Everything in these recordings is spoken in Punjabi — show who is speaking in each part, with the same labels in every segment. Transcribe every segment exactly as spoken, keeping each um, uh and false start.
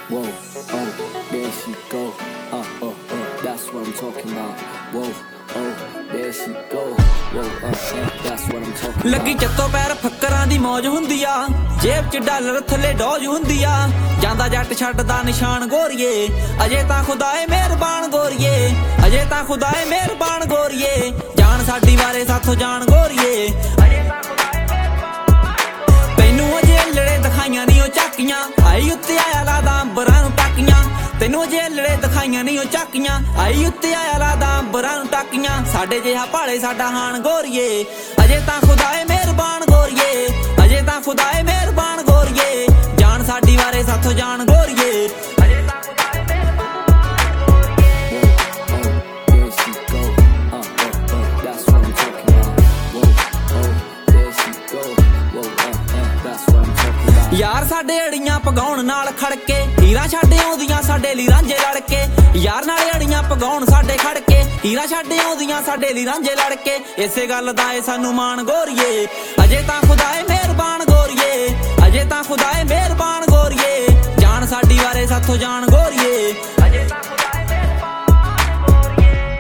Speaker 1: Whoa, oh, there she go. Uh, uh, uh, that's what I'm talking about. Whoa, oh, there she go. Whoa, uh, uh, that's what I'm talking about.
Speaker 2: ਲੱਗੀ ਚੱਤੋ ਪੈਰ ਫੱਕਰਾਂ ਦੀ ਮੌਜ ਹੁੰਦੀ ਆ, ਜੇਬ 'ਚ ਡਾਲਰ ਥੱਲੇ ਡੋਜ ਹੁੰਦੀ ਆ, ਜਾਂਦਾ ਜੱਟ ਛੱਡਦਾ ਨਿਸ਼ਾਨ ਗੋਰੀਏ, ਅਜੇ ਤਾਂ ਖੁਦਾ ਏ ਮਿਹਰਬਾਨ ਗੋਰੀਏ, ਅਜੇ ਤਾਂ ਖੁਦਾ ਏ ਮਿਹਰਬਾਨ ਗੋਰੀਏ, ਜਾਣ ਸਾਡੀ ਵਾਰੇ ਸਾਥੋਂ ਜਾਣ ਗੋਰੀਏ, ਅਜੇ ਤਾਂ ਖੁਦਾ ਏ ਮਿਹਰਬਾਨ। ਤੈਨੂੰ ਅਜੇ ਲੜੇ ਦਿਖਾਈਆਂ ਨੀ ਉਹ ਝਾਕੀਆਂ, ਆਈ ਉੱਤੇ ਆਇਆ ਲਾਦਾ ਅੰਬਰਾਂ ਨੂੰ ਟਾਕੀਆਂ, ਤੈਨੂੰ ਅਜੇ ਲੜੇ ਦਿਖਾਈਆਂ ਨੀ ਉਹ ਝਾਕੀਆਂ, ਆਈ ਉੱਤੇ ਆਇਆ ਲਾਦਾ ਅੰਬਰਾਂ ਨੂੰ ਟਾਕੀਆਂ, ਸਾਡੇ ਜਿਹਾ ਭਾਲੇ ਸਾਡਾ ਹਾਣ ਗੋਰੀਏ, ਅਜੇ ਤਾਂ ਖੁਦਾ ਏ ਮਿਹਰਬਾਨ ਗੋਰੀਏ, ਅਜੇ ਤਾਂ ਖੁਦਾ ਏ ਮਿਹਰਬਾਨ ਗੋਰੀਏ, ਜਾਣ ਸਾਡੀ ਵਾਰੇ ਸਾਥੋਂ ਜਾਣ ਗੋਰੀਏ, ਅਜੇ ਤਾਂ ਖੁਦਾ ਏ ਮਿਹਰਬਾਨ ਗੋਰੀਏ।
Speaker 1: Oh, there she go. Uh, uh, uh, that's what I'm talking about. Whoa, oh, there she go. Whoa, uh, uh, that's what I'm talking about.
Speaker 2: ਯਾਰ ਸਾਡੇ ਅੜੀਆਂ ਪਗਾਉਣ ਨਾਲ ਖੜਕੇ, ਹੀਰਾ ਛੱਡ ਆਉਂਦੀਆਂ ਸਾਡੇ ਲਈ ਰਾਂਝੇ ਲੜ ਕੇ, ਯਾਰ ਨਾਲ ਅੜੀਆਂ ਪਗਾਉਣ ਸਾਡੇ ਖੜ ਕੇ, ਹੀਰਾ ਛੱਡ ਆਉਂਦੀਆਂ ਸਾਡੇ ਲਈ ਰਾਂਝੇ ਲੜ ਕੇ, ਇਸੇ ਗੱਲ ਦਾ ਏ ਸਾਨੂੰ ਮਾਣ ਗੋਰੀਏ, ਅਜੇ ਤਾਂ ਖੁਦਾ ਏ ਮਿਹਰਬਾਨ ਗੋਰੀਏ, ਅਜੇ ਤਾਂ ਖੁਦਾ ਏ ਮਿਹਰਬਾਨ ਗੋਰੀਏ, ਜਾਣ ਸਾਡੀ ਵਾਰੇ ਸਾਥੋਂ ਜਾਣ ਗੋਰੀਏ, ਅਜੇ ਤਾਂ ਖੁਦਾ ਏ ਮਿਹਰਬਾਨ ਗੋਰੀਏ।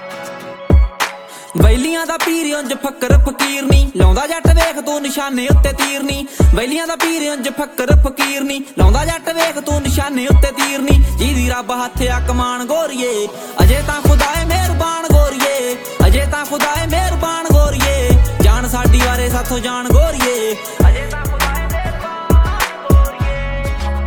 Speaker 2: ਵੈਲੀਆਂ ਦਾ ਪੀਰ ਉਂਝ ਫੱਕਰ ਫਕੀਰ ਨੀ, ਲਾਉਂਦਾ ਜੱਟ ਵੇਖ ਤੂੰ ਨਿਸ਼ਾਨੇ ਉੱਤੇ ਤੀਰ ਨੀ, ਵੈਲੀਆਂ ਦਾ ਪੀਰ ਉਂਝ ਫੱਕਰ ਫਕੀਰ ਨੀ, ਲਾਉਂਦਾ ਜੱਟ ਵੇਖ ਤੂੰ ਨਿਸ਼ਾਨੇ ਉੱਤੇ ਤੀਰ ਨੀ, ਜਿਹਦੀ ਰੱਬ ਹੱਥ ਆ ਕਮਾਨ ਗੋਰੀਏ, ਅਜੇ ਤਾਂ ਖੁਦਾ ਏ ਮਿਹਰਬਾਨ ਗੋਰੀਏ, ਅਜੇ ਤਾਂ ਖੁਦਾ ਏ ਮਿਹਰਬਾਨ ਗੋਰੀਏ, ਜਾਣ ਸਾਡੀ ਵਾਰੇ ਸਾਥੋਂ ਜਾਣ ਗੋਰੀਏ, ਅਜੇ ਤਾਂ ਖੁਦਾ ਏ ਮਿਹਰਬਾਨ ਗੋਰੀਏ।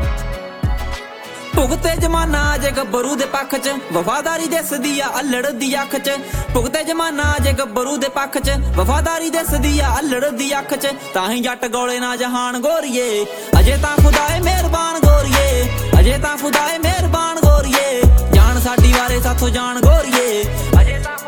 Speaker 2: ਭੁਗਤੇ ਜਮਾਨਾ ਅਜੇ ਗੱਭਰੂ ਦੇ ਪੱਖ 'ਚ, ਵਫਾਦਾਰੀ ਦਿਸਦੀ ਆ ਅਲੜ ਦੀ ਅੱਖ 'ਚ, ਭੁਗਤੇ ਜਮਾਨਾ ਅਜੇ ਗੱਭਰੂ ਦੇ ਪੱਖ 'ਚ, ਵਫਾਦਾਰੀ ਦਿਸਦੀ ਆ ਅਲੜ ਦੀ ਅੱਖ 'ਚ, ਤਾਂ ਹੀ ਜੱਟ ਗੋਲੇ ਨਾ ਜਹਾਨ ਗੋਰੀਏ, ਅਜੇ ਤਾਂ ਖੁਦਾ ਏ ਮਿਹਰਬਾਨ ਗੋਰੀਏ, ਅਜੇ ਤਾਂ ਖੁਦਾ ਏ ਮਿਹਰਬਾਨ ਗੋਰੀਏ, ਜਾਣ ਸਾਡੀ ਵਾਰੇ ਸਾਥੋਂ ਜਾਣ ਗੋਰੀਏ, ਅਜੇ ਤਾਂ